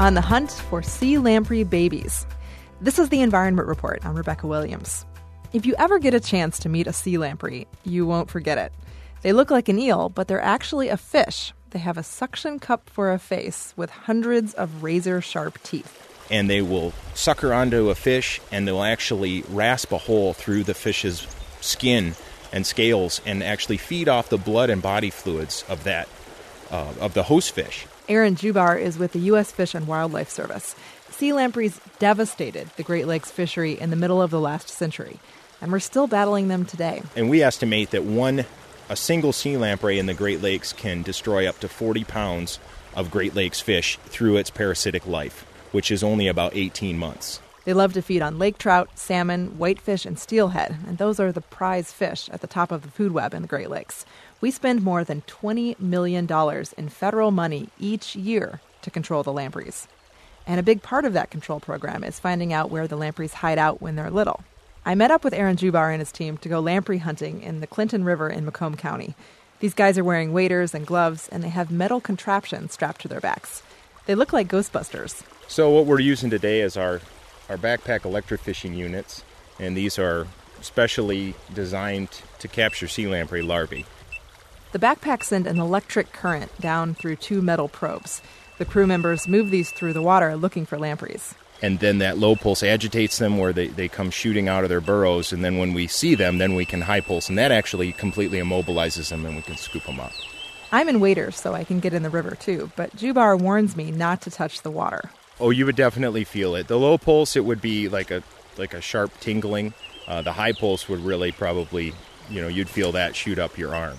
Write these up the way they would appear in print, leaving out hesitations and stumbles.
on the hunt for sea lamprey babies. This is the Environment Report. I'm Rebecca Williams. If you ever get a chance to meet a sea lamprey, you won't forget it. They look like an eel, but they're actually a fish. They have a suction cup for a face with hundreds of razor-sharp teeth. And they will sucker onto a fish, and they'll actually rasp a hole through the fish's skin and scales and actually feed off the blood and body fluids of the host fish. Aaron Jubar is with the U.S. Fish and Wildlife Service. Sea lampreys devastated the Great Lakes fishery in the middle of the last century, and we're still battling them today. And we estimate that a single sea lamprey in the Great Lakes can destroy up to 40 pounds of Great Lakes fish through its parasitic life, which is only about 18 months. They love to feed on lake trout, salmon, whitefish, and steelhead, and those are the prize fish at the top of the food web in the Great Lakes. We spend more than $20 million in federal money each year to control the lampreys. And a big part of that control program is finding out where the lampreys hide out when they're little. I met up with Aaron Jubar and his team to go lamprey hunting in the Clinton River in Macomb County. These guys are wearing waders and gloves, and they have metal contraptions strapped to their backs. They look like Ghostbusters. So what we're using today is our backpack electrofishing units, and these are specially designed to capture sea lamprey larvae. The backpacks send an electric current down through two metal probes. The crew members move these through the water looking for lampreys. And then that low pulse agitates them where they come shooting out of their burrows, and then when we see them, then we can high pulse, and that actually completely immobilizes them, and we can scoop them up. I'm in waders, so I can get in the river too, but Jubar warns me not to touch the water. Oh, you would definitely feel it. The low pulse, it would be like a sharp tingling. The high pulse would really probably, you'd feel that shoot up your arm.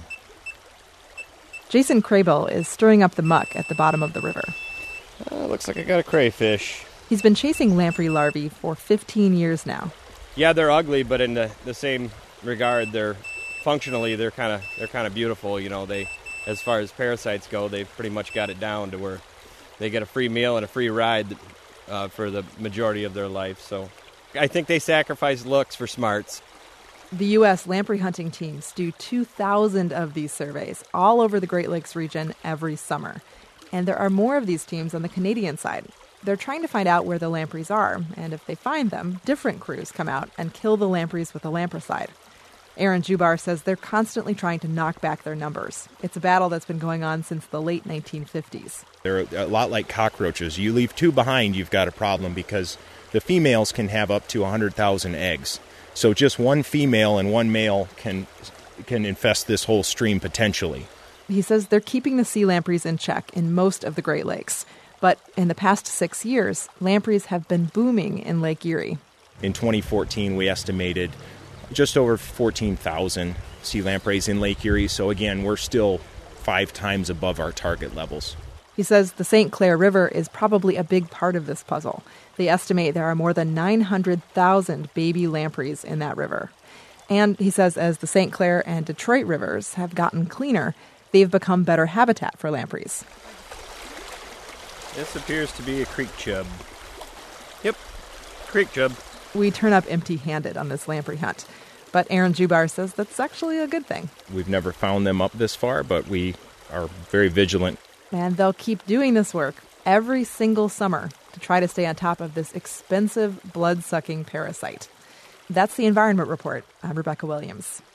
Jason Crable is stirring up the muck at the bottom of the river. Looks like I got a crayfish. He's been chasing lamprey larvae for 15 years now. Yeah, they're ugly, but in the same regard, they're functionally they're kind of beautiful. They, as far as parasites go, they've pretty much got it down to where they get a free meal and a free ride for the majority of their life. So I think they sacrifice looks for smarts. The U.S. lamprey hunting teams do 2,000 of these surveys all over the Great Lakes region every summer. And there are more of these teams on the Canadian side. They're trying to find out where the lampreys are, and if they find them, different crews come out and kill the lampreys with a lampricide. Aaron Jubar says they're constantly trying to knock back their numbers. It's a battle that's been going on since the late 1950s. They're a lot like cockroaches. You leave two behind, you've got a problem because the females can have up to 100,000 eggs. So just one female and one male can infest this whole stream potentially. He says they're keeping the sea lampreys in check in most of the Great Lakes. But in the past 6 years, lampreys have been booming in Lake Erie. In 2014, we estimated just over 14,000 sea lampreys in Lake Erie. So again, we're still 5 times above our target levels. He says the St. Clair River is probably a big part of this puzzle. They estimate there are more than 900,000 baby lampreys in that river. And he says as the St. Clair and Detroit rivers have gotten cleaner, they've become better habitat for lampreys. This appears to be a creek chub. Yep, creek chub. We turn up empty-handed on this lamprey hunt. But Aaron Jubar says that's actually a good thing. We've never found them up this far, but we are very vigilant. And they'll keep doing this work every single summer to try to stay on top of this expensive blood-sucking parasite. That's the Environment Report. I'm Rebecca Williams.